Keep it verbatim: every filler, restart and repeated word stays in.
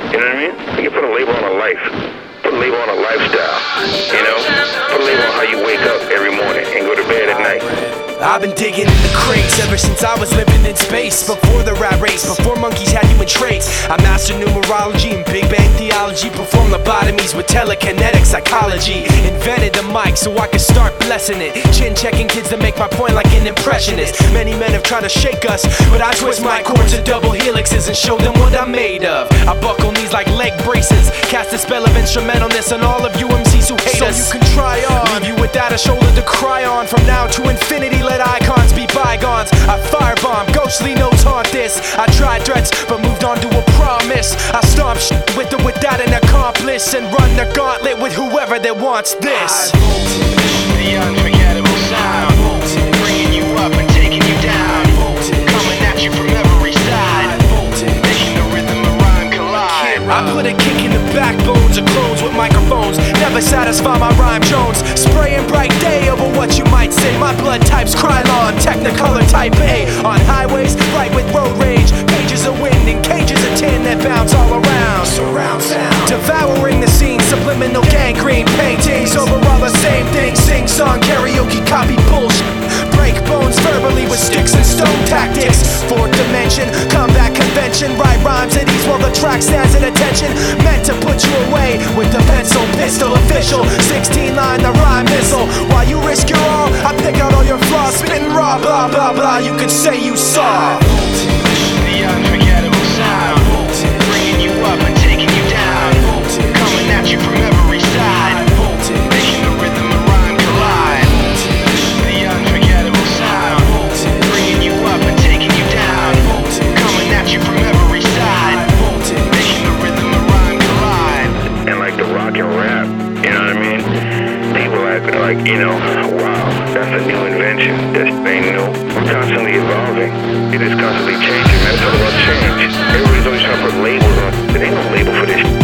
You know what I mean? You can put a label on a life. Put a label on a lifestyle. You know? Put a label on how you wake up every morning and go to bed at night. I've been digging in the crates ever since I was living in space. Before the rat race, before monkeys had human traits. I mastered numerology and Big Bang theology. Performed lobotomies with telekinetic psychology. Invented the mic so I could start blessing it. Chin checking kids to make my point like an impressionist. Many men have tried to shake us, but I twist my chords to double helixes and show them what I'm made of. I buckle knees like leg braces. Cast a spell of instrumentalness on all of you M Cs who hate so us. So you can try on. Leave you without a shoulder to cry on. From now to infinity, let icons be bygones. I firebomb, ghostly notes haunt this. I tried threats, but moved on to a promise. I stomp shit with or without an accomplice, and run the gauntlet with whoever that wants this. The unforgettable sound, bringing you up and taking you down, coming at you from every side, making the rhythm and rhyme collide. I put a kick in the backbones of clones with microphones. Never satisfy my rhyme Jones. Spraying bright day over what you might say. My blood type's Krylon, Technicolor type A. On highways, right with road rage. Pages of wind and cages of tin that bounce all around. Surround sound. Devouring the scene, subliminal gangrene paintings. Over all the same thing, sing song, karaoke, copy bullshit. Break bones verbally with sticks and stone tactics. Fourth dimension, combat convention. Write rhymes at ease while the track stands at attention. Meant to put you away with the pencil pistol official. sixteen line the rhyme missile. While you risk your all, I pick out all your flaws. Spitting raw, blah blah blah, you could say you saw. The unforgettable sound, bringing you up and taking you down, coming at you from every side, making the rhythm and rhyme collide. The unforgettable sound, bringing you up and taking you down, coming at you from every side, making the rhythm and rhyme collide. And like the rock and rap, you know what I mean? People act like, you know, wow, that's a new invention. This ain't new. We're constantly evolving. It is constantly changing. That's all about change. Everybody's always trying to put labels on. There ain't no label for this.